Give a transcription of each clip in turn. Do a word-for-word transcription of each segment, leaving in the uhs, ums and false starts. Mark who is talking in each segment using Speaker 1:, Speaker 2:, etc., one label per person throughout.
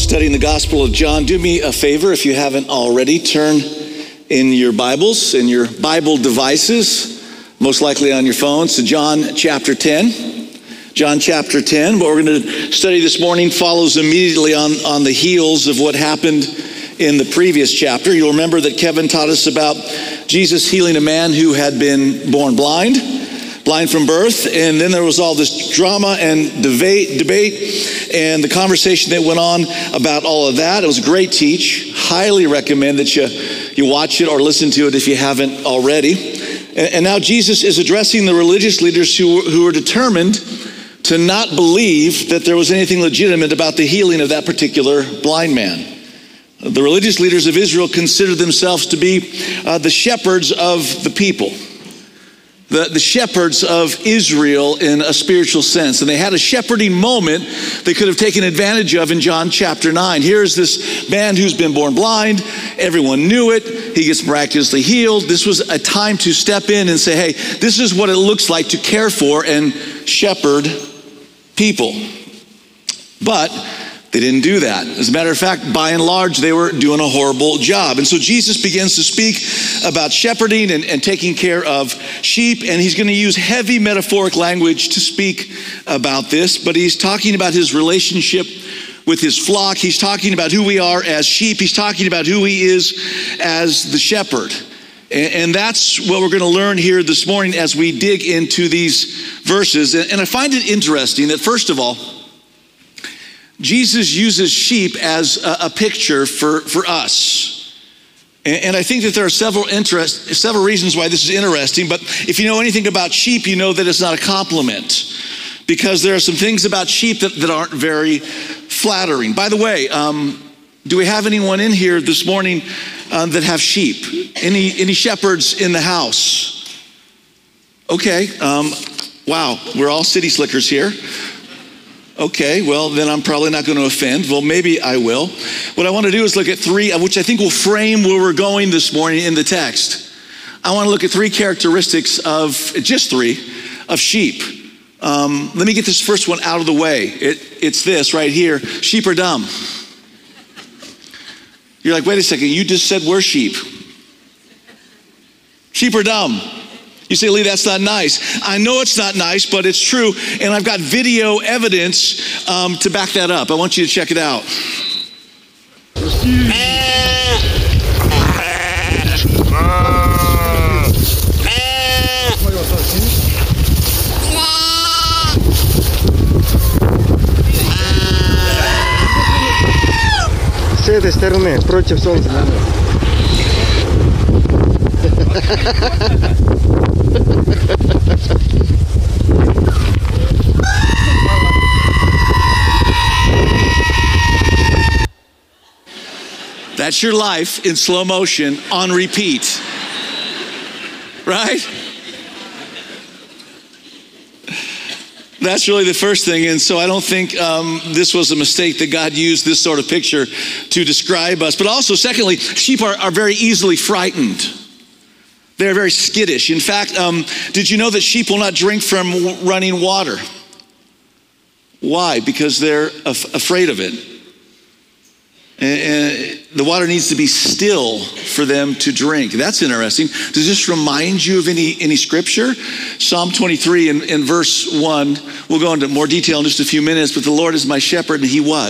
Speaker 1: studying the Gospel of John. Do me a favor, if you haven't already, turn in your Bibles, in your Bible devices, most likely on your phones, to John chapter ten. John chapter ten. What we're going to study this morning follows immediately on, on the heels of what happened in the previous chapter. You'll remember that Kevin taught us about Jesus healing a man who had been born blind, blind from birth, and then there was all this drama and debate, debate and the conversation that went on about all of that. It was a great teach. Highly recommend that you, you watch it or listen to it if you haven't already. And, and now Jesus is addressing the religious leaders who, who were determined to not believe that there was anything legitimate about the healing of that particular blind man. The religious leaders of Israel considered themselves to be uh, the shepherds of the people. The, the shepherds of Israel in a spiritual sense. And they had a shepherding moment they could have taken advantage of in John chapter nine. Here's this man who's been born blind. Everyone knew it. He gets miraculously healed. This was a time to step in and say, hey, this is what it looks like to care for and shepherd people. But they didn't do that. As a matter of fact, by and large, they were doing a horrible job. And so Jesus begins to speak about shepherding and, and taking care of sheep. And he's going to use heavy metaphoric language to speak about this. But he's talking about his relationship with his flock. He's talking about who we are as sheep. He's talking about who he is as the shepherd. And, and that's what we're going to learn here this morning as we dig into these verses. And, and I find it interesting that, first of all, Jesus uses sheep as a, a picture for, for us. And, and I think that there are several interest, several reasons why this is interesting, but if you know anything about sheep, you know that it's not a compliment, because there are some things about sheep that, that aren't very flattering. By the way, um, do we have anyone in here this morning um, that have sheep? Any, any shepherds in the house? Okay, um, wow, we're all city slickers here. Okay, well, then I'm probably not going to offend. Well, maybe I will. What I want to do is look at three, which I think will frame where we're going this morning in the text. I want to look at three characteristics of, just three, of sheep. Um, let me get this first one out of the way. It, it's this right here. Sheep are dumb. You're like, wait a second, you just said we're sheep. Sheep are dumb. You say, Lee, that's not nice. I know it's not nice, but it's true. And I've got video evidence um, to back that up. I want you to check it out.
Speaker 2: С этой стороны, против солнца.
Speaker 1: That's your life in slow motion on repeat, right? That's really the first thing. And so I don't think um, this was a mistake that God used this sort of picture to describe us. But also, secondly, sheep are, are very easily frightened. They're very skittish. In fact, um, did you know that sheep will not drink from w- running water? Why? Because they're af- afraid of it. And, and the water needs to be still for them to drink. That's interesting. Does this remind you of any, any scripture? Psalm twenty-three in, in verse one. We'll go into more detail in just a few minutes. But the Lord is my shepherd, and he what?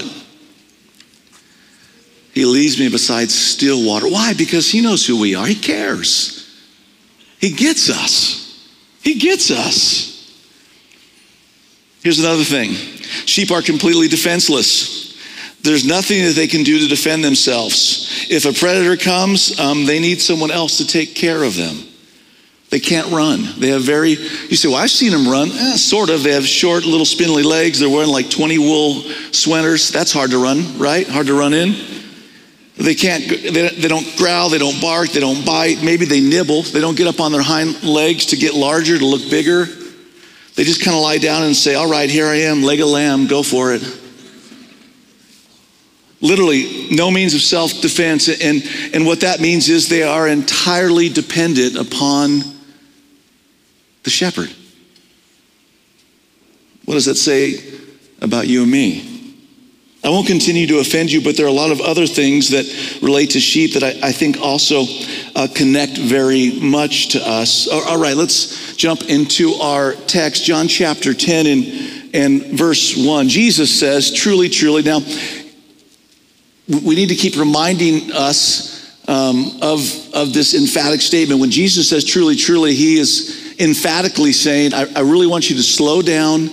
Speaker 1: He leads me beside still water. Why? Because he knows who we are. He cares. He gets us. He gets us. Here's another thing. Sheep are completely defenseless. There's nothing that they can do to defend themselves. If a predator comes, um, they need someone else to take care of them. They can't run. They have very, you say, well, I've seen them run. Eh, sort of. They have short, little spindly legs. They're wearing like twenty wool sweaters. That's hard to run, right? Hard to run in. They can't, they, they don't growl, they don't bark, they don't bite. Maybe they nibble. They don't get up on their hind legs to get larger, to look bigger. They just kind of lie down and say, all right, here I am, leg of lamb, go for it. Literally, no means of self-defense. And, and what that means is they are entirely dependent upon the shepherd. What does that say about you and me? I won't continue to offend you, but there are a lot of other things that relate to sheep that I, I think also uh, connect very much to us. All right, let's jump into our text, John chapter ten and, and verse one. Jesus says, truly, truly. Now, we need to keep reminding us um, of, of this emphatic statement. When Jesus says truly, truly, he is emphatically saying, I, I really want you to slow down,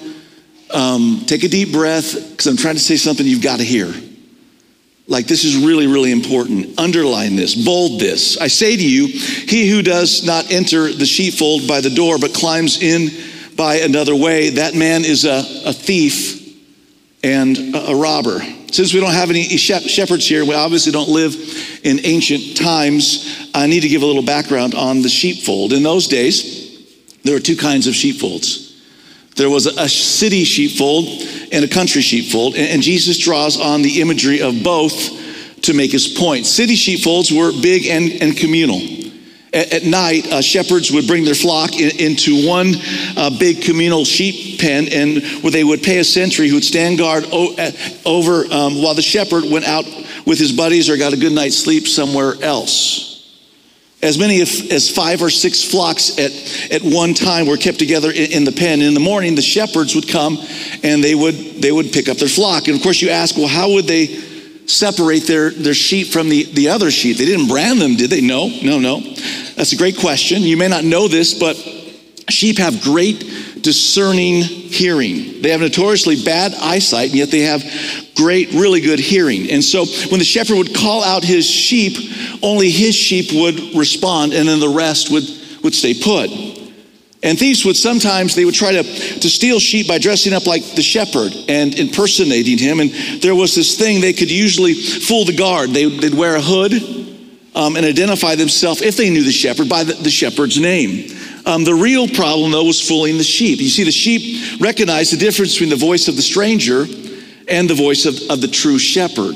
Speaker 1: um, take a deep breath, because I'm trying to say something you've got to hear. Like, this is really, really important. Underline this, bold this. I say to you, he who does not enter the sheepfold by the door, but climbs in by another way, that man is a, a thief and a, a robber. Since we don't have any shepherds here, we obviously don't live in ancient times, I need to give a little background on the sheepfold. In those days, there were two kinds of sheepfolds. There was a city sheepfold and a country sheepfold, and Jesus draws on the imagery of both to make his point. City sheepfolds were big and, and communal. At, at night, uh, shepherds would bring their flock in, into one uh, big communal sheep pen, and where they would pay a sentry who would stand guard o- over um, while the shepherd went out with his buddies or got a good night's sleep somewhere else. As many as five or six flocks at, at one time were kept together in, in the pen. In the morning, the shepherds would come and they would they would pick up their flock. And of course you ask, well, how would they separate their, their sheep from the, the other sheep? They didn't brand them, did they? No, no, no. That's a great question. You may not know this, but sheep have great discerning hearing. They have notoriously bad eyesight, and yet they have great, really good hearing. And so when the shepherd would call out his sheep, only his sheep would respond, and then the rest would, would stay put. And thieves would sometimes, they would try to, to steal sheep by dressing up like the shepherd and impersonating him. And there was this thing, they could usually fool the guard. They, they'd wear a hood um, and identify themselves, if they knew the shepherd, by the, the shepherd's name. Um, the real problem, though, was fooling the sheep. You see, the sheep recognized the difference between the voice of the stranger and the voice of, of the true shepherd.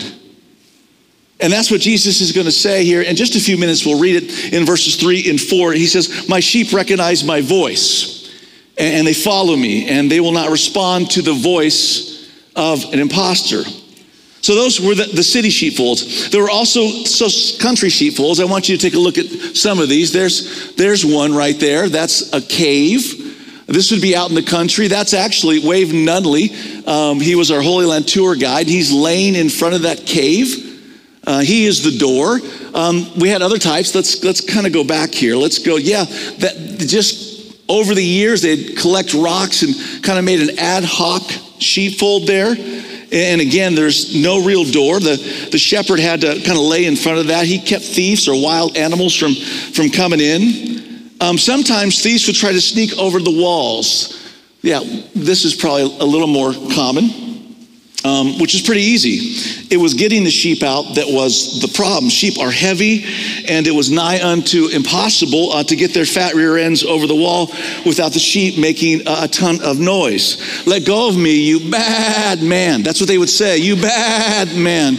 Speaker 1: And that's what Jesus is going to say here. In just a few minutes, we'll read it in verses three and four. He says, my sheep recognize my voice, and they follow me, and they will not respond to the voice of an imposter. So those were the, the city sheepfolds. There were also so country sheepfolds. I want you to take a look at some of these. There's, there's one right there. That's a cave. This would be out in the country. That's actually Wave Nunley. Um, he was our Holy Land tour guide. He's laying in front of that cave. Uh, he is the door. Um, we had other types. Let's let's kind of go back here. Let's go. Yeah, that just over the years they'd collect rocks and kind of made an ad hoc sheepfold there. And again, there's no real door. The the shepherd had to kind of lay in front of that. He kept thieves or wild animals from from coming in. Um, sometimes thieves would try to sneak over the walls. Yeah, this is probably a little more common. Um, which is pretty easy. It was getting the sheep out that was the problem. Sheep are heavy, and it was nigh unto impossible uh, to get their fat rear ends over the wall without the sheep making a, a ton of noise. Let go of me, you bad man. That's what they would say, you bad man.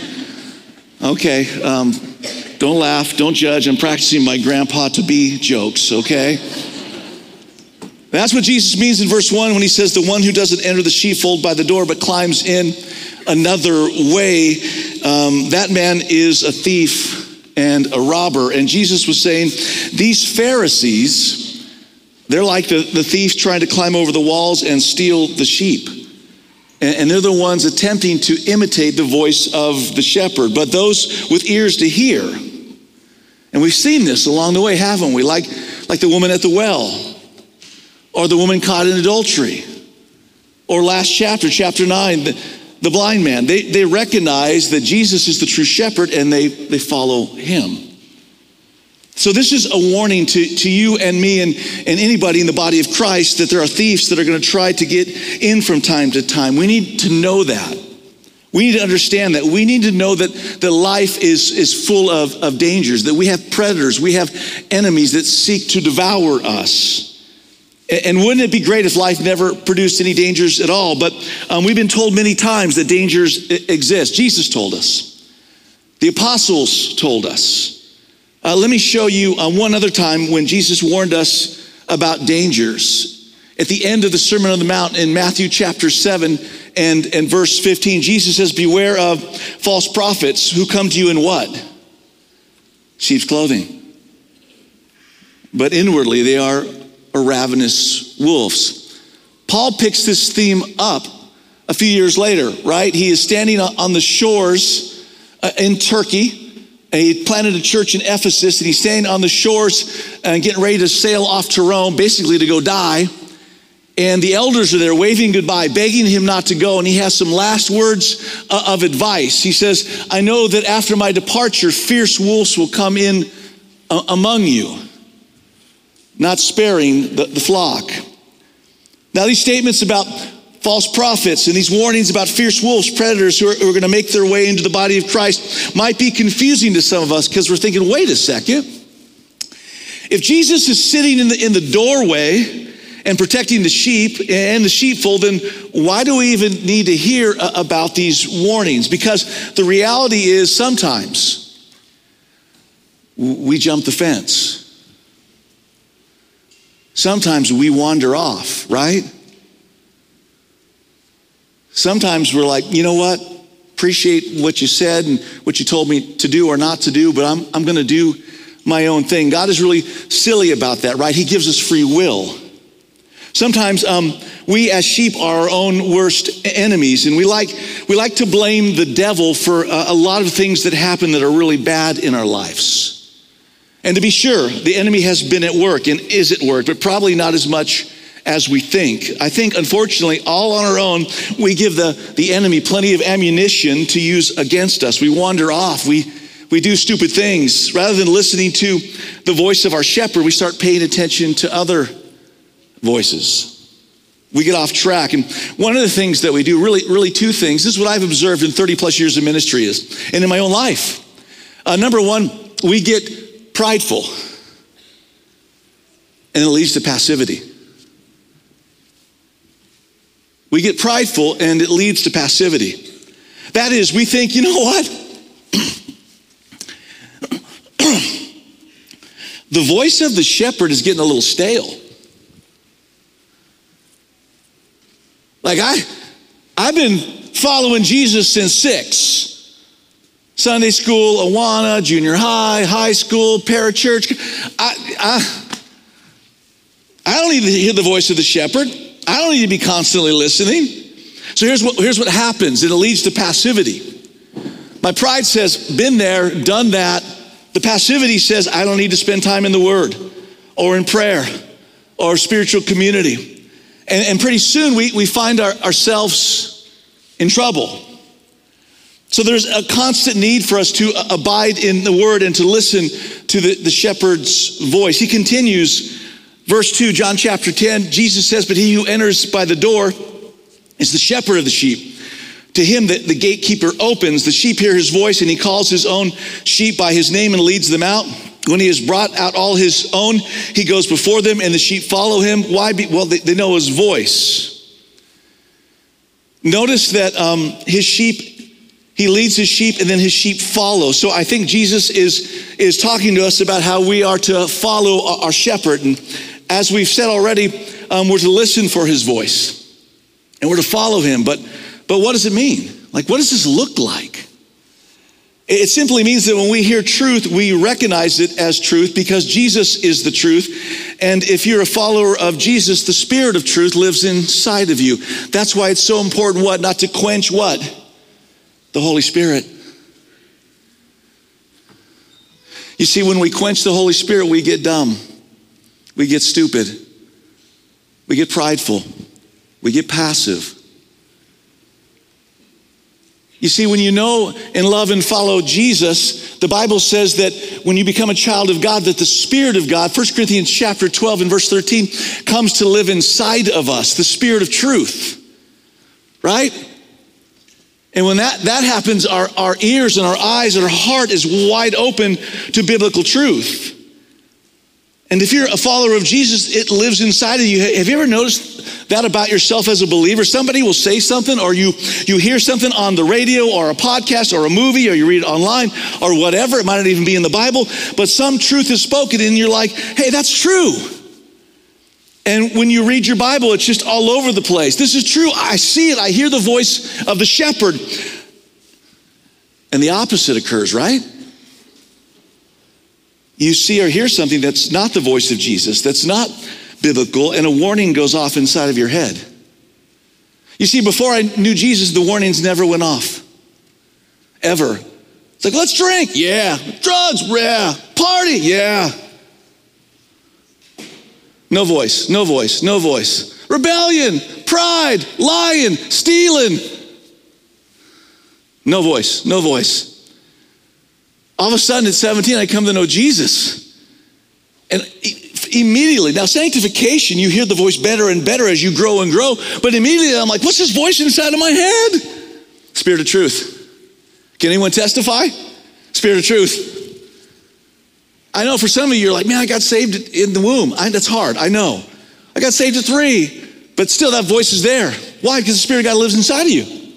Speaker 1: Okay, um, don't laugh, don't judge. I'm practicing my grandpa to be jokes, okay? That's what Jesus means in verse one when he says, the one who doesn't enter the sheepfold by the door but climbs in another way, um, that man is a thief and a robber. And Jesus was saying, these Pharisees, they're like the, the thieves trying to climb over the walls and steal the sheep. And, and they're the ones attempting to imitate the voice of the shepherd. But those with ears to hear, and we've seen this along the way, haven't we? Like, like the woman at the well, or the woman caught in adultery, or last chapter, chapter nine, the, the blind man. They, they recognize that Jesus is the true shepherd, and they, they follow him. So this is a warning to, to you and me and, and anybody in the body of Christ that there are thieves that are going to try to get in from time to time. We need to know that. We need to understand that. We need to know that, that life is, is full of, of dangers, that we have predators, we have enemies that seek to devour us. And wouldn't it be great if life never produced any dangers at all? But um, we've been told many times that dangers exist. Jesus told us. The apostles told us. Uh, let me show you uh, one other time when Jesus warned us about dangers. At the end of the Sermon on the Mount in Matthew chapter seven and, and verse fifteen, Jesus says, beware of false prophets who come to you in what? Sheep's clothing. But inwardly they are ravenous wolves. Paul picks this theme up a few years later, right? He is standing on the shores uh, in Turkey. And he planted a church in Ephesus, and he's standing on the shores and getting ready to sail off to Rome, basically to go die. And the elders are there waving goodbye, begging him not to go. And he has some last words uh, of advice. He says, I know that after my departure, fierce wolves will come in uh, among you, not sparing the, the flock. Now, these statements about false prophets and these warnings about fierce wolves, predators who are, who are going to make their way into the body of Christ might be confusing to some of us because we're thinking, wait a second. If Jesus is sitting in the, in the doorway and protecting the sheep and the sheepfold, then why do we even need to hear uh, about these warnings? Because the reality is sometimes we jump the fence. Sometimes we wander off, right? Sometimes we're like, you know what? Appreciate what you said and what you told me to do or not to do, but I'm, I'm going to do my own thing. God is really silly about that, right? He gives us free will. Sometimes um, we as sheep are our own worst enemies, and we like we like to blame the devil for a, a lot of things that happen that are really bad in our lives. And to be sure, the enemy has been at work and is at work, but probably not as much as we think. I think, unfortunately, all on our own, we give the, the enemy plenty of ammunition to use against us. We wander off. We, we do stupid things. Rather than listening to the voice of our shepherd, we start paying attention to other voices. We get off track. And one of the things that we do, really, really two things, this is what I've observed in thirty plus years of ministry is, and in my own life. Uh, number one, we get prideful, and it leads to passivity. We get prideful and it leads to passivity. That is, we think, you know what? The voice of the shepherd is getting a little stale. Like I, I've been following Jesus since six. Sunday school, Awana, junior high, high school, parachurch. I, I, I don't need to hear the voice of the shepherd. I don't need to be constantly listening. So here's what, here's what happens. It leads to passivity. My pride says, been there, done that. The passivity says, I don't need to spend time in the Word or in prayer or spiritual community. And, and pretty soon we, we find our, ourselves in trouble. So there's a constant need for us to abide in the Word and to listen to the, the shepherd's voice. He continues, verse two, John chapter ten, Jesus says, but he who enters by the door is the shepherd of the sheep. To him the, the gatekeeper opens, the sheep hear his voice, and he calls his own sheep by his name and leads them out. When he has brought out all his own, he goes before them, and the sheep follow him. Why? Be, well, they, they know his voice. Notice that um, his sheep, he leads his sheep, and then his sheep follow. So I think Jesus is, is talking to us about how we are to follow our shepherd. And as we've said already, um, we're to listen for his voice, and we're to follow him. But, but what does it mean? Like, what does this look like? It simply means that when we hear truth, we recognize it as truth because Jesus is the truth. And if you're a follower of Jesus, the Spirit of truth lives inside of you. That's why it's so important, what? Not to quench what? The Holy Spirit. You see, when we quench the Holy Spirit, we get dumb. We get stupid. We get prideful. We get passive. You see, when you know and love and follow Jesus, the Bible says that when you become a child of God, that the Spirit of God, First Corinthians chapter twelve and verse thirteen, comes to live inside of us, the Spirit of truth, right? And when that, that happens, our, our ears and our eyes and our heart is wide open to biblical truth. And if you're a follower of Jesus, it lives inside of you. Have you ever noticed that about yourself as a believer? Somebody will say something, or you, you hear something on the radio or a podcast or a movie, or you read it online or whatever. It might not even be in the Bible, but some truth is spoken and you're like, hey, that's true. And when you read your Bible, it's just all over the place. This is true. I see it. I hear the voice of the shepherd. And the opposite occurs, right? You see or hear something that's not the voice of Jesus, that's not biblical, and a warning goes off inside of your head. You see, before I knew Jesus, the warnings never went off. Ever. It's like, let's drink. Yeah. Drugs. Yeah. Party. Yeah. No voice, no voice, no voice. Rebellion, pride, lying, stealing. No voice, no voice. All of a sudden at seventeen, I come to know Jesus. And immediately, now sanctification, you hear the voice better and better as you grow and grow. But immediately I'm like, what's this voice inside of my head? Spirit of truth. Can anyone testify? Spirit of truth. I know for some of you, you're like, man, I got saved in the womb. I, that's hard, I know. I got saved at three, but still that voice is there. Why? Because the Spirit of God lives inside of you.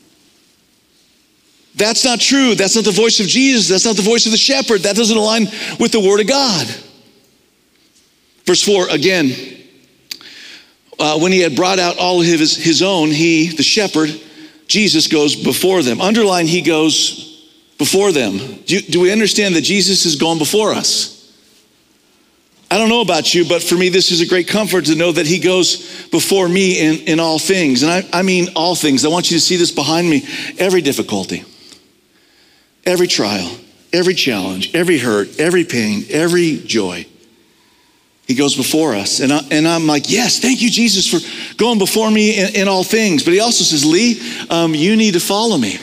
Speaker 1: That's not true. That's not the voice of Jesus. That's not the voice of the shepherd. That doesn't align with the Word of God. Verse four, again, uh, when he had brought out all of his, his own, he, the shepherd, Jesus goes before them. Underline, he goes before them. Do, do we understand that Jesus is going before us? I don't know about you, but for me, this is a great comfort to know that he goes before me in, in all things. And I, I mean all things. I want you to see this behind me. Every difficulty, every trial, every challenge, every hurt, every pain, every joy. He goes before us. And, I, and I'm like, yes, thank you, Jesus, for going before me in, in all things. But he also says, Lee, um, you need to follow me.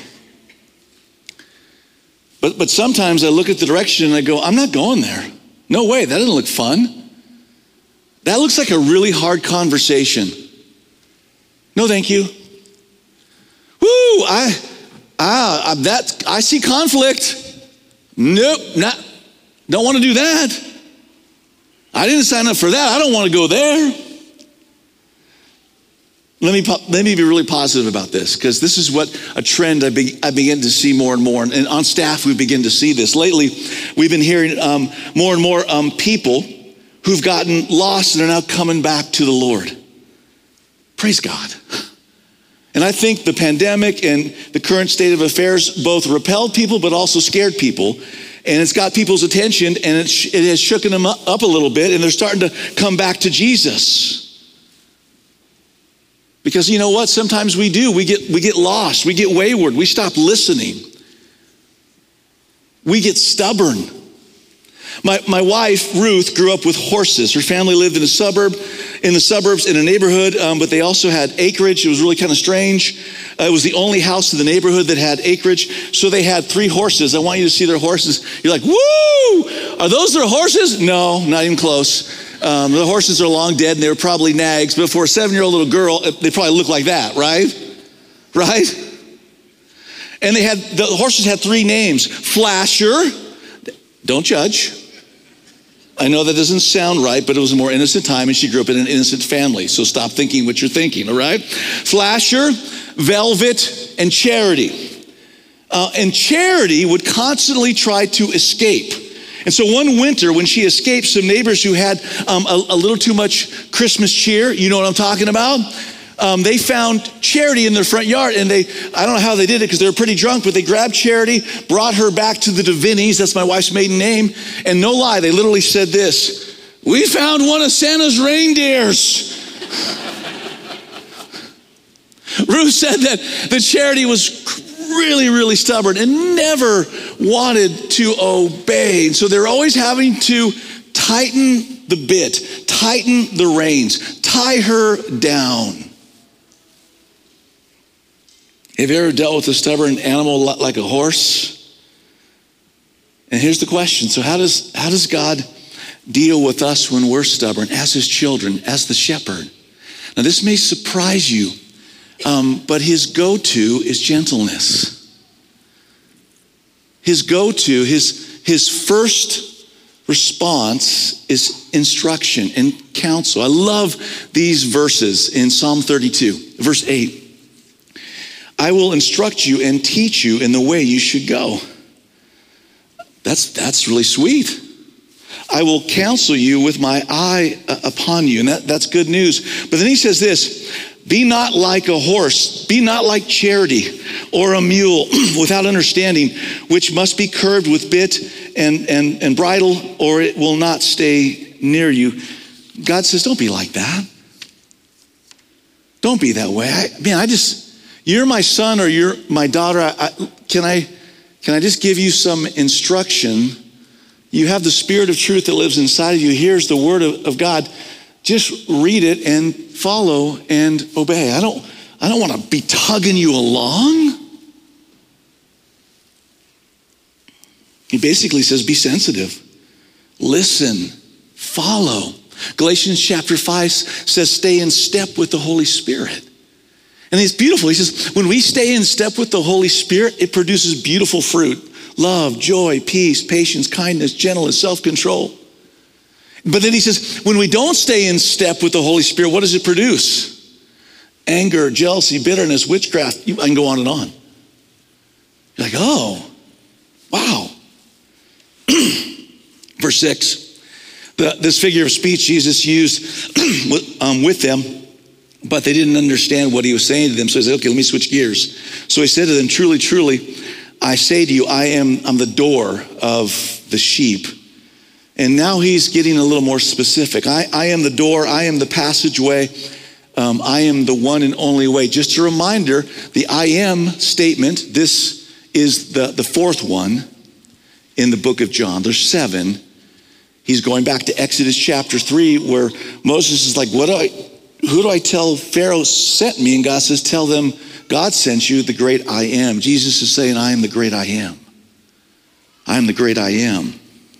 Speaker 1: But but sometimes I look at the direction and I go, I'm not going there. No way, that doesn't look fun. That looks like a really hard conversation. No, thank you. Woo, I, I, that, I see conflict. Nope, not, don't want to do that. I didn't sign up for that. I don't want to go there. Let me, let me be really positive about this, because this is what a trend I, be, I begin to see more and more. And on staff, we begin to see this. Lately, we've been hearing um, more and more um, people who've gotten lost and are now coming back to the Lord. Praise God. And I think the pandemic and the current state of affairs both repelled people, but also scared people. And it's got people's attention, and it, sh- it has shooken them up a little bit, and they're starting to come back to Jesus. Because you know what? Sometimes we do. We get we get lost. We get wayward. We stop listening. We get stubborn. My my wife, Ruth, grew up with horses. Her family lived in a suburb, in the suburbs, in a neighborhood, um, but they also had acreage. It was really kind of strange. Uh, it was the only house in the neighborhood that had acreage. So they had three horses. I want you to see their horses. You're like, woo! Are those their horses? No, not even close. Um, the horses are long dead, and they were probably nags. But for a seven-year-old little girl, they probably look like that, right? Right? And they had the horses had three names: Flasher. Don't judge. I know that doesn't sound right, but it was a more innocent time, and she grew up in an innocent family. So stop thinking what you're thinking. All right? Flasher, Velvet, and Charity. Uh, and Charity would constantly try to escape. And so one winter, when she escaped some neighbors who had um, a, a little too much Christmas cheer, you know what I'm talking about? Um, they found Charity in their front yard, and they, I don't know how they did it because they were pretty drunk, but they grabbed Charity, brought her back to the Devinnies, that's my wife's maiden name, and no lie, they literally said this: we found one of Santa's reindeers. Ruth said that the Charity was really, really stubborn and never wanted to obey. And so they're always having to tighten the bit, tighten the reins, tie her down. Have you ever dealt with a stubborn animal like a horse? And here's the question. So how does, how does God deal with us when we're stubborn, as his children, as the shepherd? Now this may surprise you. Um, but his go-to is gentleness. His go-to, his, his first response is instruction and counsel. I love these verses in Psalm thirty-two, verse eight. I will instruct you and teach you in the way you should go. That's, that's really sweet. I will counsel you with my eye upon you. And that, that's good news. But then he says this, be not like a horse, be not like charity or a mule without understanding, which must be curbed with bit and, and, and bridle, or it will not stay near you. God says, don't be like that. Don't be that way. I mean, I just, you're my son or you're my daughter. I, I, can I, can I just give you some instruction? You have the Spirit of truth that lives inside of you. Here's the word of, of God. Just read it and follow and obey. I don't, I don't want to be tugging you along. He basically says, be sensitive. Listen, follow. Galatians chapter five says, stay in step with the Holy Spirit. And it's beautiful. He says, when we stay in step with the Holy Spirit, it produces beautiful fruit. Love, joy, peace, patience, kindness, gentleness, self-control. But then he says, when we don't stay in step with the Holy Spirit, what does it produce? Anger, jealousy, bitterness, witchcraft. I can go on and on. You're like, oh, wow. Verse six, the, this figure of speech Jesus used um, with them, but they didn't understand what he was saying to them. So he said, okay, let me switch gears. So he said to them, truly, truly, I say to you, I am I'm the door of the sheep. And now he's getting a little more specific. I, I am the door, I am the passageway, um, I am the one and only way. Just a reminder, the I am statement, this is the, the fourth one in the book of John. There's seven. He's going back to Exodus chapter three, where Moses is like, what do I, who do I tell Pharaoh sent me? And God says, tell them God sent you, the great I am. Jesus is saying, I am the great I am. I am the great I am.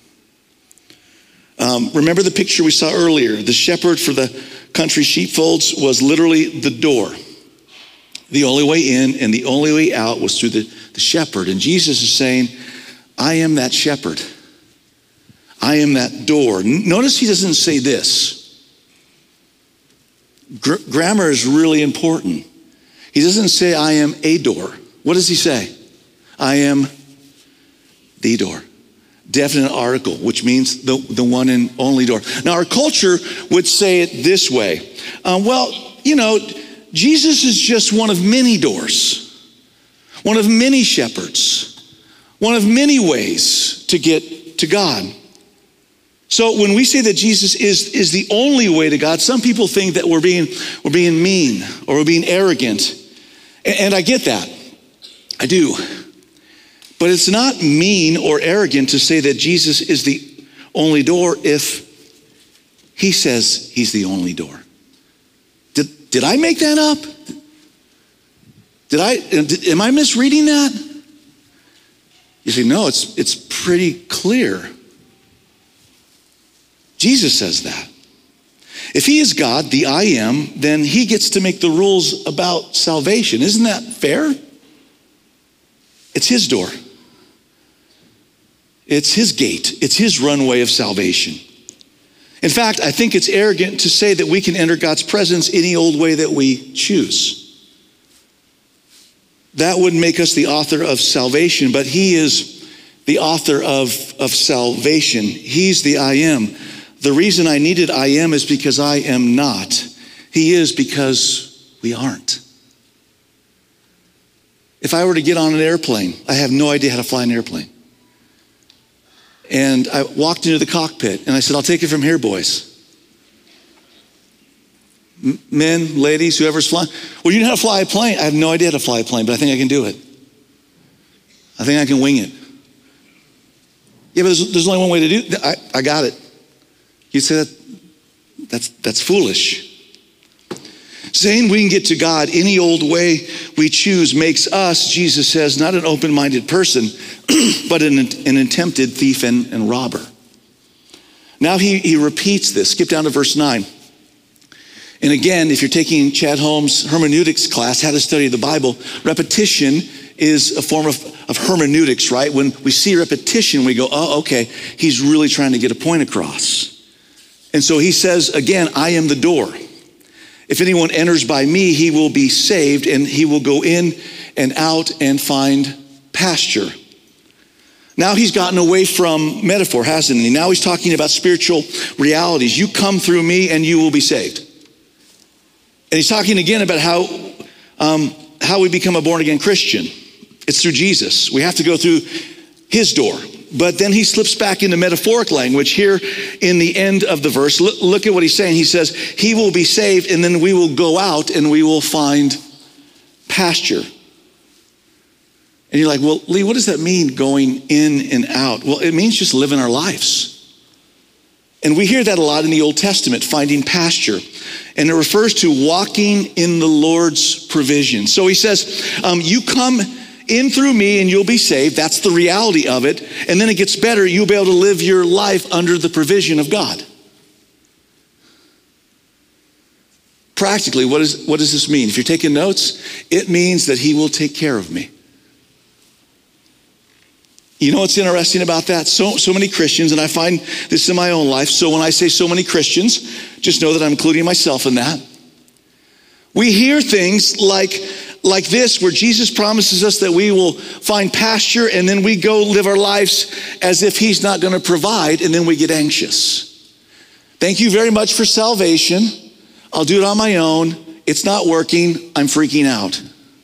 Speaker 1: Um, remember the picture we saw earlier. The shepherd for the country sheepfolds was literally the door. The only way in and the only way out was through the, the shepherd. And Jesus is saying, I am that shepherd. I am that door. Notice he doesn't say this. Gr- grammar is really important. He doesn't say, I am a door. What does he say? I am the door. Definite article, which means the, the one and only door. Now, our culture would say it this way. Um, well, you know, Jesus is just one of many doors, one of many shepherds, one of many ways to get to God. So when we say that Jesus is, is the only way to God, some people think that we're being, we're being mean or we're being arrogant. And, and I get that. I do. But it's not mean or arrogant to say that Jesus is the only door if he says he's the only door. Did, did I make that up? Did I, did, am I misreading that? You say, no, it's, it's pretty clear. Jesus says that. If he is God, the I am, then he gets to make the rules about salvation. Isn't that fair? It's his door. It's his gate. It's his runway of salvation. In fact, I think it's arrogant to say that we can enter God's presence any old way that we choose. That would make us the author of salvation, but he is the author of, of salvation. He's the I am. The reason I needed I am is because I am not. He is because we aren't. If I were to get on an airplane, I have no idea how to fly an airplane. And I walked into the cockpit and I said, I'll take it from here, boys. M- men, ladies, whoever's flying. Well, you know how to fly a plane? I have no idea how to fly a plane, but I think I can do it. I think I can wing it. Yeah, but there's, there's only one way to do it. I, I got it. You say that, that's, that's foolish. Saying we can get to God any old way we choose makes us, Jesus says, not an open-minded person, but an, an attempted thief and, and robber. Now he, he repeats this. Skip down to verse nine. And again, if you're taking Chad Holmes' hermeneutics class, how to study the Bible, repetition is a form of, of hermeneutics, right? When we see repetition, we go, oh, okay, he's really trying to get a point across. And so he says, again, I am the door. If anyone enters by me, he will be saved, and he will go in and out and find pasture. Now he's gotten away from metaphor, hasn't he? Now he's talking about spiritual realities. You come through me and you will be saved. And he's talking again about how, um, how we become a born-again Christian. It's through Jesus. We have to go through his door. But then he slips back into metaphoric language here in the end of the verse. Look, look at what he's saying. He says, he will be saved, and then we will go out and we will find pasture. And you're like, well, Lee, what does that mean, going in and out? Well, it means just living our lives. And we hear that a lot in the Old Testament, finding pasture. And it refers to walking in the Lord's provision. So he says, um, you come in through me and you'll be saved. That's the reality of it. And then it gets better. You'll be able to live your life under the provision of God. Practically, what, is, what does this mean? If you're taking notes, it means that he will take care of me. You know what's interesting about that? So, so many Christians, and I find this in my own life. So when I say so many Christians, just know that I'm including myself in that. We hear things like, like this, where Jesus promises us that we will find pasture, and then we go live our lives as if he's not going to provide, and then we get anxious. Thank you very much for salvation. I'll do it on my own. It's not working. I'm freaking out.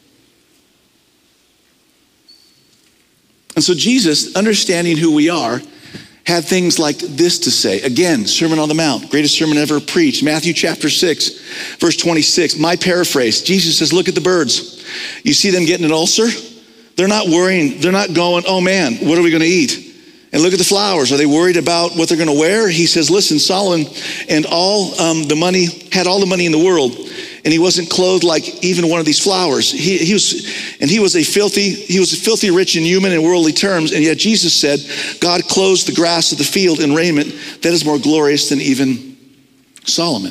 Speaker 1: And so Jesus, understanding who we are, had things like this to say. Again, Sermon on the Mount, greatest sermon ever preached. Matthew chapter six, verse twenty-six, my paraphrase. Jesus says, look at the birds. You see them getting an ulcer? They're not worrying. They're not going, oh man, what are we going to eat? And look at the flowers. Are they worried about what they're going to wear? He says, listen, Solomon and all um, the money, had all the money in the world, and he wasn't clothed like even one of these flowers. He, he was, and he was a filthy, he was a filthy rich in human and worldly terms. And yet Jesus said, God clothes the grass of the field in raiment that is more glorious than even Solomon.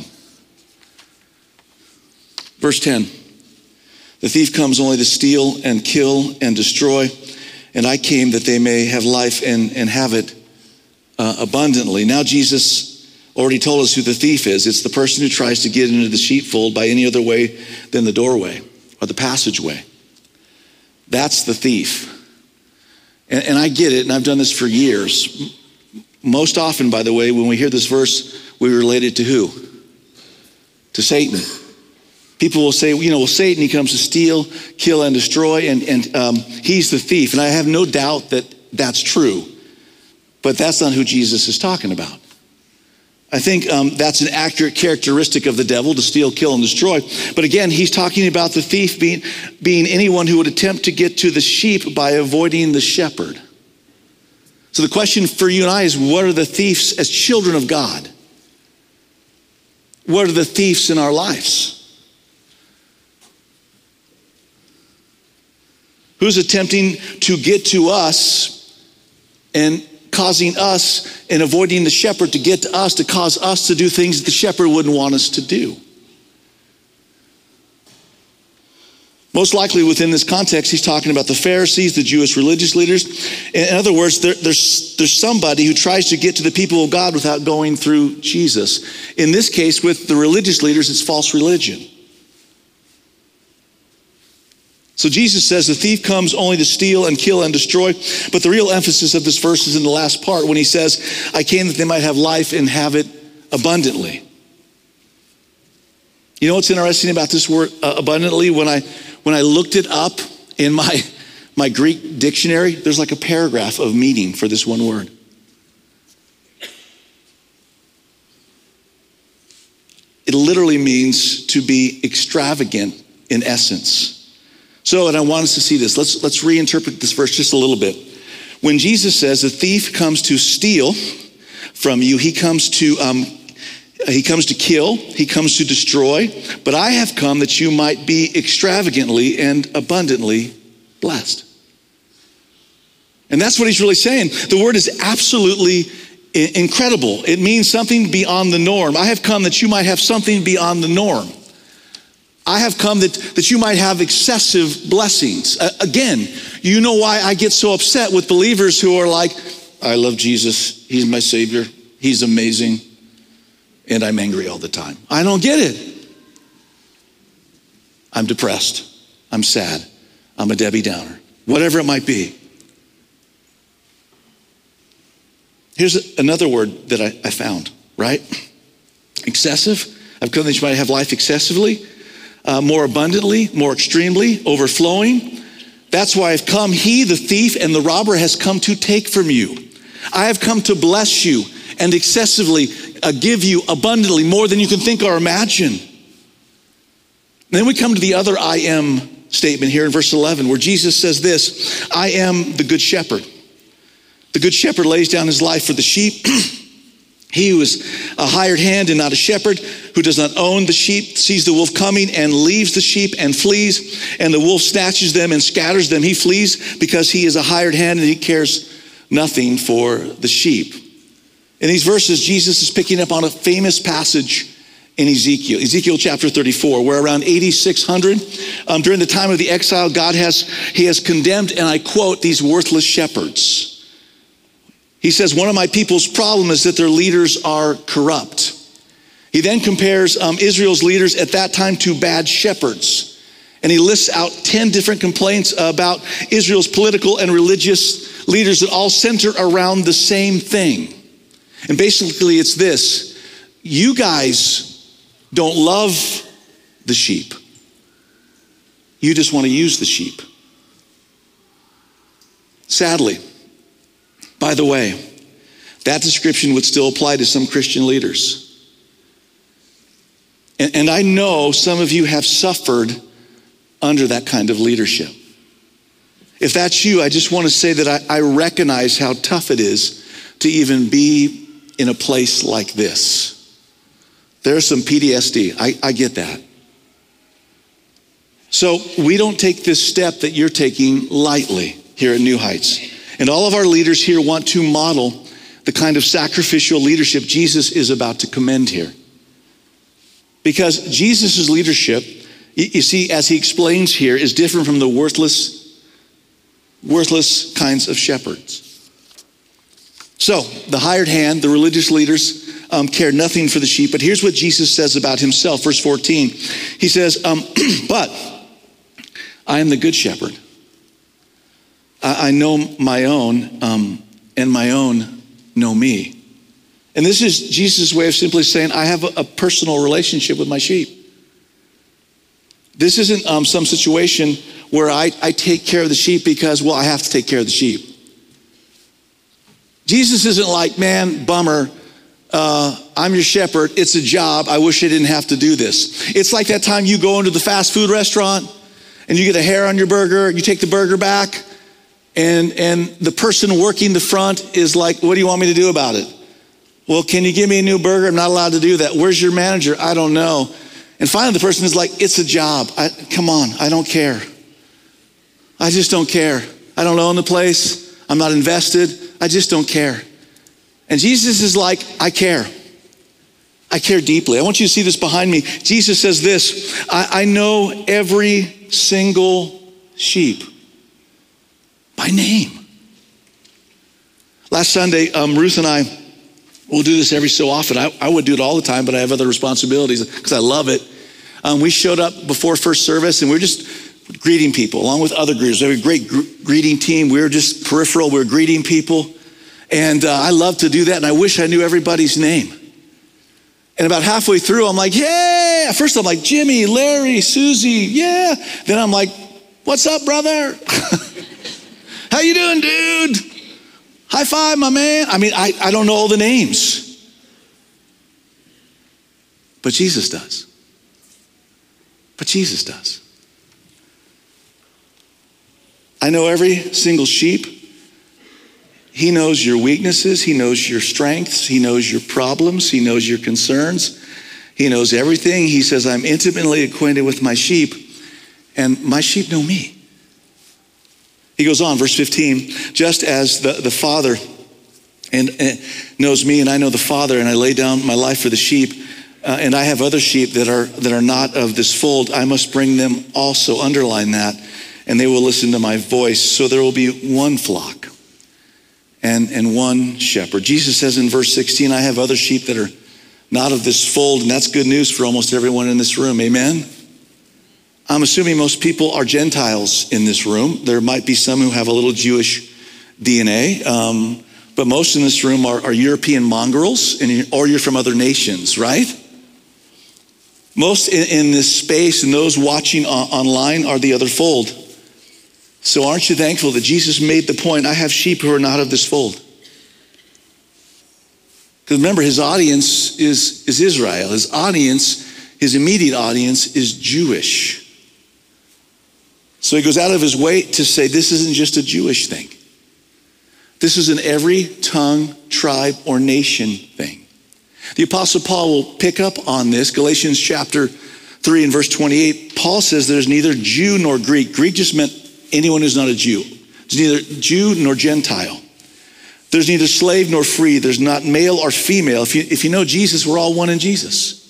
Speaker 1: Verse ten, the thief comes only to steal and kill and destroy. And I came that they may have life and, and have it uh, abundantly. Now Jesus already told us who the thief is. It's the person who tries to get into the sheepfold by any other way than the doorway or the passageway. That's the thief. And, and I get it, and I've done this for years. Most often, by the way, when we hear this verse, we relate it to who? To Satan. People will say, you know, well, Satan, he comes to steal, kill, and destroy, and, and um, he's the thief. And I have no doubt that that's true. But that's not who Jesus is talking about. I think um, that's an accurate characteristic of the devil, to steal, kill, and destroy. But again, he's talking about the thief being, being anyone who would attempt to get to the sheep by avoiding the shepherd. So the question for you and I is, what are the thieves as children of God? What are the thieves in our lives? Who's attempting to get to us and causing us and avoiding the shepherd to get to us, to cause us to do things that the shepherd wouldn't want us to do? Most likely within this context, he's talking about the Pharisees, the Jewish religious leaders. In other words, there, there's, there's somebody who tries to get to the people of God without going through Jesus. In this case, with the religious leaders, it's false religion. So Jesus says the thief comes only to steal and kill and destroy. But the real emphasis of this verse is in the last part when he says, I came that they might have life and have it abundantly. You know what's interesting about this word uh, abundantly? When I when I looked it up in my, my Greek dictionary, there's like a paragraph of meaning for this one word. It literally means to be extravagant in essence. So, and I want us to see this. Let's, let's reinterpret this verse just a little bit. When Jesus says the thief comes to steal from you, he comes to, um, he comes to kill, he comes to destroy, but I have come that you might be extravagantly and abundantly blessed. And that's what he's really saying. The word is absolutely incredible. It means something beyond the norm. I have come that you might have something beyond the norm. I have come that, that you might have excessive blessings. Uh, again, you know why I get so upset with believers who are like, I love Jesus, he's my Savior, he's amazing, and I'm angry all the time. I don't get it. I'm depressed, I'm sad, I'm a Debbie Downer, whatever it might be. Here's another word that I, I found, right? Excessive. I've come that you might have life excessively, uh, more abundantly, more extremely, overflowing. That's why I've come. He, the thief and the robber, has come to take from you. I have come to bless you and excessively uh, give you abundantly, more than you can think or imagine. Then we come to the other I am statement here in verse eleven, where Jesus says this: I am the good shepherd. The good shepherd lays down his life for the sheep. He who is a hired hand and not a shepherd, who does not own the sheep, sees the wolf coming and leaves the sheep and flees, and the wolf snatches them and scatters them. He flees because he is a hired hand and he cares nothing for the sheep. In these verses, Jesus is picking up on a famous passage in Ezekiel, Ezekiel chapter thirty-four, where around eighty-six hundred, um, during the time of the exile, God has, he has condemned, and I quote, these worthless shepherds. He says, one of my people's problem is that their leaders are corrupt. He then compares um, Israel's leaders at that time to bad shepherds. And he lists out ten different complaints about Israel's political and religious leaders that all center around the same thing. And basically it's this: you guys don't love the sheep. You just want to use the sheep. Sadly, by the way, that description would still apply to some Christian leaders. And, and I know some of you have suffered under that kind of leadership. If that's you, I just want to say that I, I recognize how tough it is to even be in a place like this. There's some P T S D. I, I get that. So we don't take this step that you're taking lightly here at New Heights. And all of our leaders here want to model the kind of sacrificial leadership Jesus is about to commend here. Because Jesus' leadership, you see, as he explains here, is different from the worthless, worthless kinds of shepherds. So the hired hand, the religious leaders, um, care nothing for the sheep. But here's what Jesus says about himself. Verse fourteen, he says, um, but I am the good shepherd. I know my own, um, and my own know me. And this is Jesus' way of simply saying, I have a, a personal relationship with my sheep. This isn't um, some situation where I, I take care of the sheep because, well, I have to take care of the sheep. Jesus isn't like, man, bummer, uh, I'm your shepherd, it's a job, I wish I didn't have to do this. It's like that time you go into the fast food restaurant and you get a hair on your burger, you take the burger back, And and the person working the front is like, what do you want me to do about it? Well, can you give me a new burger? I'm not allowed to do that. Where's your manager? I don't know. And finally the person is like, it's a job. I, come on, I don't care. I just don't care. I don't own the place. I'm not invested. I just don't care. And Jesus is like, I care. I care deeply. I want you to see this behind me. Jesus says this: I, I know every single sheep by name. Last Sunday, um, Ruth and I will do this every so often. I, I would do it all the time, but I have other responsibilities because I love it. Um, we showed up before first service and we we're just greeting people along with other groups. We have a great gr- greeting team. We were just peripheral. We were greeting people. And uh, I love to do that. And I wish I knew everybody's name. And about halfway through, I'm like, yeah. At first I'm like, Jimmy, Larry, Susie, yeah. Then I'm like, what's up, brother? How you doing, dude? High five, my man. I mean, I, I don't know all the names. But Jesus does. But Jesus does. I know every single sheep. He knows your weaknesses. He knows your strengths. He knows your problems. He knows your concerns. He knows everything. He says, I'm intimately acquainted with my sheep, and my sheep know me. He goes on, verse fifteen, just as the, the Father and, and knows me and I know the Father, and I lay down my life for the sheep, uh, and I have other sheep that are that are not of this fold, I must bring them also, underline that, and they will listen to my voice. So there will be one flock and, and one shepherd. Jesus says in verse sixteen, I have other sheep that are not of this fold, and that's good news for almost everyone in this room, amen? I'm assuming most people are Gentiles in this room. There might be some who have a little Jewish D N A, um, But most in this room are, are European mongrels, and, or you're from other nations, right? Most in, in this space and those watching on, online are the other fold. So aren't you thankful that Jesus made the point, I have sheep who are not of this fold? Because remember, his audience is, is Israel. His audience, his immediate audience is Jewish. So he goes out of his way to say this isn't just a Jewish thing. This is an every tongue, tribe, or nation thing. The Apostle Paul will pick up on this. Galatians chapter three and verse twenty-eight, Paul says there's neither Jew nor Greek. Greek just meant anyone who's not a Jew. There's neither Jew nor Gentile. There's neither slave nor free. There's not male or female. If you, if you know Jesus, we're all one in Jesus.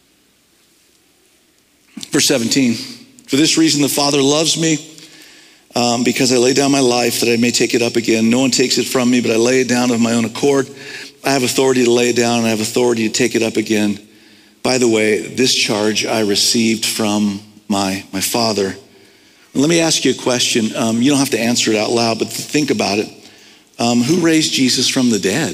Speaker 1: Verse seventeen, for this reason the Father loves me, um, because I lay down my life that I may take it up again. No one takes it from me, but I lay it down of my own accord. I have authority to lay it down, and I have authority to take it up again. By the way, this charge I received from my, my Father. Let me ask you a question. Um, you don't have to answer it out loud, but think about it. Um, who raised Jesus from the dead?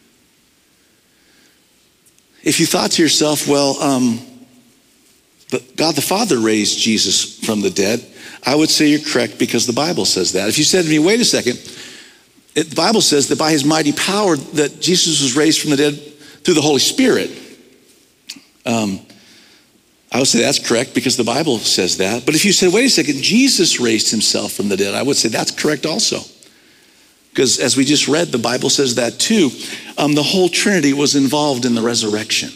Speaker 1: If you thought to yourself, well, um, but God the Father raised Jesus from the dead, I would say you're correct because the Bible says that. If you said to me, wait a second, it, the Bible says that by his mighty power that Jesus was raised from the dead through the Holy Spirit. Um, I would say that's correct because the Bible says that. But if you said, wait a second, Jesus raised himself from the dead, I would say that's correct also. Because as we just read, the Bible says that too. Um, the whole Trinity was involved in the resurrection.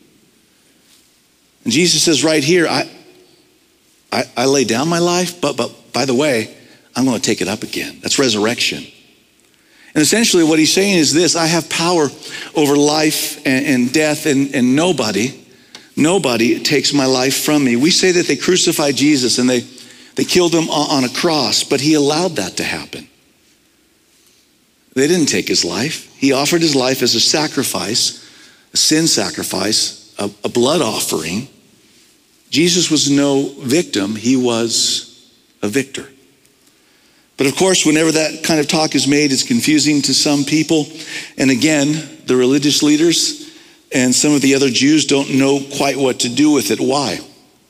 Speaker 1: And Jesus says right here, I, I, I lay down my life, but, but by the way, I'm going to take it up again. That's resurrection. And essentially what he's saying is this, I have power over life and, and death, and, and nobody, nobody takes my life from me. We say that they crucified Jesus and they, they killed him on, on a cross, but he allowed that to happen. They didn't take his life. He offered his life as a sacrifice, a sin sacrifice, a, a blood offering. Jesus was no victim. He was a victor. But of course, whenever that kind of talk is made, it's confusing to some people. And again, the religious leaders and some of the other Jews don't know quite what to do with it. Why?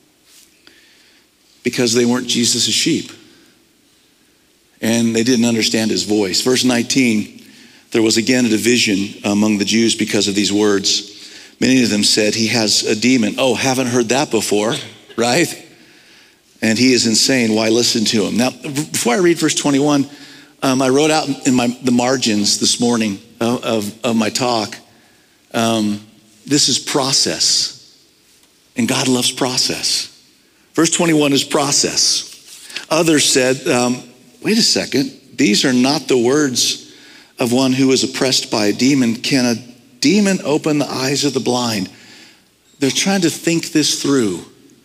Speaker 1: Because they weren't Jesus' sheep. And they didn't understand his voice. Verse nineteen, there was again a division among the Jews because of these words. Many of them said, he has a demon. Oh, haven't heard that before, right? And he is insane. Why listen to him? Now, before I read verse twenty-one, um, I wrote out in my the margins this morning of, of, of my talk, um, this is process. And God loves process. Verse twenty-one is process. Others said, um, wait a second, these are not the words of one who is oppressed by a demon. Can a demon open the eyes of the blind? They're trying to think this through.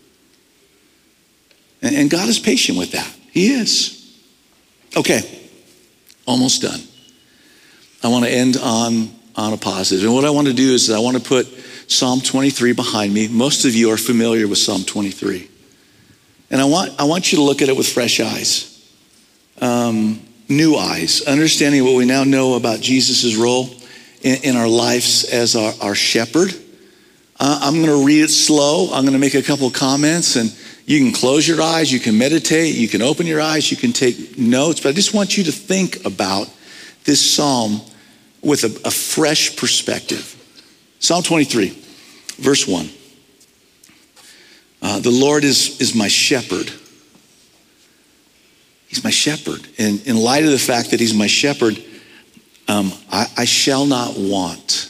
Speaker 1: And God is patient with that. He is. Okay, almost done. I want to end on, on a positive. And what I want to do is I want to put Psalm twenty-three behind me. Most of you are familiar with Psalm twenty-three. And I want, I want you to look at it with fresh eyes. Um, new eyes, understanding what we now know about Jesus' role in, in our lives as our, our shepherd. Uh, I'm going to read it slow. I'm going to make a couple of comments, and you can close your eyes, you can meditate, you can open your eyes, you can take notes, but I just want you to think about this psalm with a, a fresh perspective. Psalm twenty-three, verse one. Uh, the Lord is, is my shepherd. He's my shepherd. And in light of the fact that he's my shepherd, um, I, I shall not want.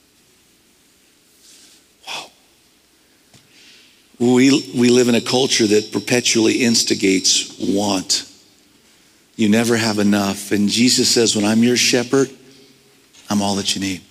Speaker 1: Wow. We, we live in a culture that perpetually instigates want. You never have enough. And Jesus says, when I'm your shepherd, I'm all that you need.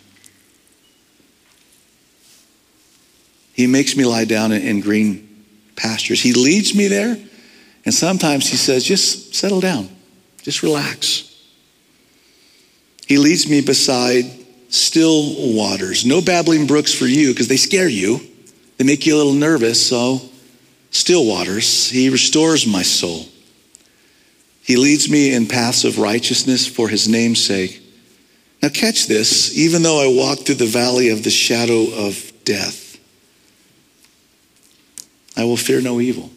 Speaker 1: He makes me lie down in, in green pastures. He leads me there. And sometimes he says, just settle down, just relax. He leads me beside still waters. No babbling brooks for you because they scare you. They make you a little nervous, so still waters. He restores my soul. He leads me in paths of righteousness for his name's sake. Now catch this, even though I walk through the valley of the shadow of death, I will fear no evil.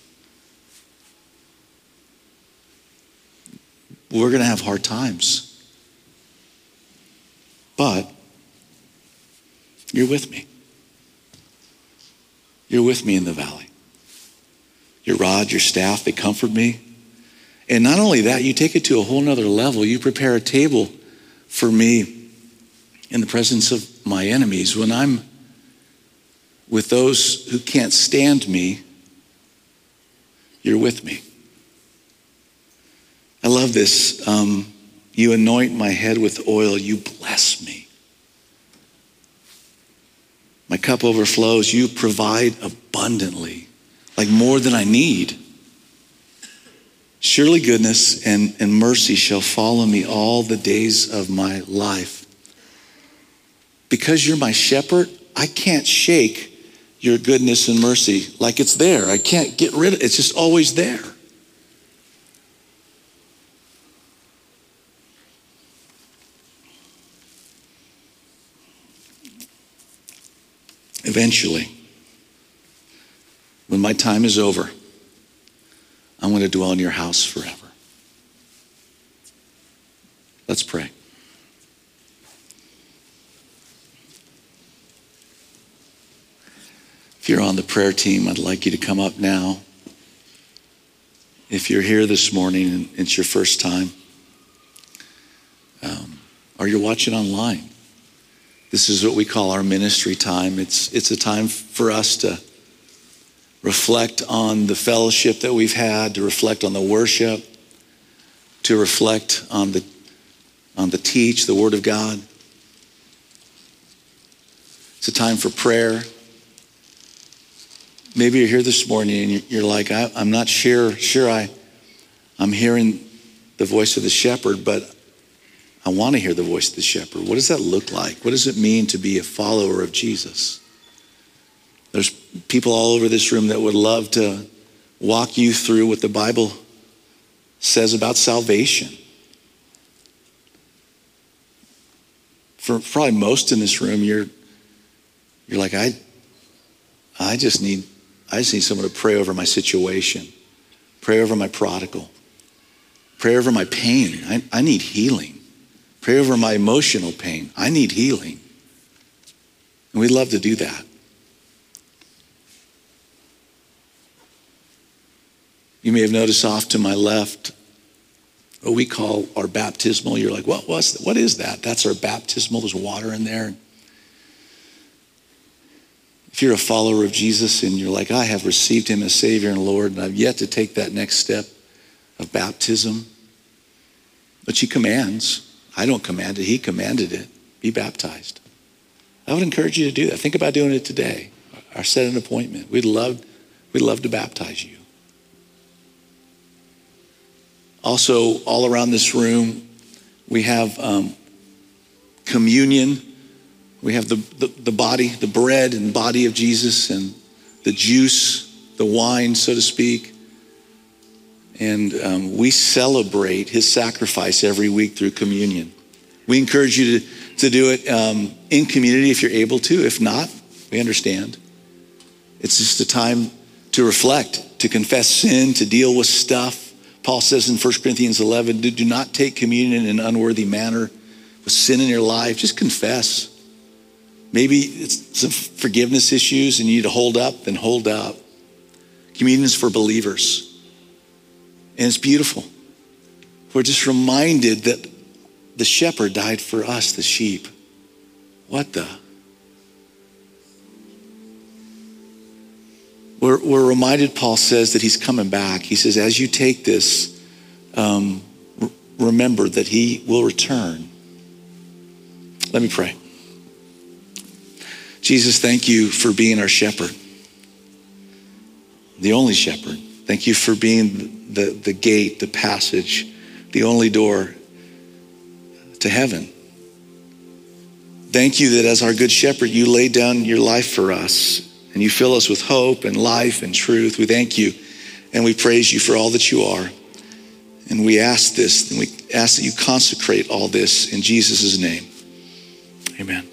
Speaker 1: We're going to have hard times. But you're with me. You're with me in the valley. Your rod, your staff, they comfort me. And not only that, you take it to a whole nother level. You prepare a table for me in the presence of my enemies. When I'm with those who can't stand me, you're with me. I love this. Um, you anoint my head with oil. You bless me. My cup overflows. You provide abundantly, like more than I need. Surely goodness and, and mercy shall follow me all the days of my life. Because you're my shepherd, I can't shake your goodness and mercy. Like it's there. I can't get rid of it. It's just always there. Eventually, when my time is over, I'm going to dwell in your house forever. Let's pray. If you're on the prayer team, I'd like you to come up now. If you're here this morning and it's your first time, um, or you're watching online, this is what we call our ministry time. It's, it's a time for us to reflect on the fellowship that we've had, to reflect on the worship, to reflect on the, on the teach, the Word of God. It's a time for prayer. Maybe you're here this morning and you're like, I, I'm not sure, sure I, I'm hearing the voice of the shepherd, but I want to hear the voice of the shepherd. What does that look like? What does it mean to be a follower of Jesus? There's people all over this room that would love to walk you through what the Bible says about salvation. For probably most in this room, you're you're like, I I just need I just need someone to pray over my situation, pray over my prodigal, pray over my pain. I, I need healing. Pray over my emotional pain. I need healing. And we'd love to do that. You may have noticed off to my left what we call our baptismal. You're like, what, what's, what is that? That's our baptismal. There's water in there. If you're a follower of Jesus and you're like, I have received him as Savior and Lord, and I've yet to take that next step of baptism, but he commands. I don't command it. He commanded it. Be baptized. I would encourage you to do that. Think about doing it today. Or set an appointment. We'd love, we'd love to baptize you. Also, all around this room, we have um, communion. We have the, the, the body, the bread and body of Jesus, and the juice, the wine, so to speak. And um, we celebrate his sacrifice every week through communion. We encourage you to, to do it um, in community if you're able to. If not, we understand. It's just a time to reflect, to confess sin, to deal with stuff. Paul says in First Corinthians eleven, do, do not take communion in an unworthy manner with sin in your life. Just confess. Maybe it's some forgiveness issues and you need to hold up, then hold up. Communion is for believers. And it's beautiful. We're just reminded that the shepherd died for us, the sheep. What the? We're, we're reminded, Paul says, that he's coming back. He says, as you take this, um, r- remember that he will return. Let me pray. Jesus, thank you for being our shepherd, the only shepherd. Thank you for being the, the gate, the passage, the only door to heaven. Thank you that as our good shepherd, you lay down your life for us and you fill us with hope and life and truth. We thank you and we praise you for all that you are. And we ask this, and we ask that you consecrate all this in Jesus' name. Amen.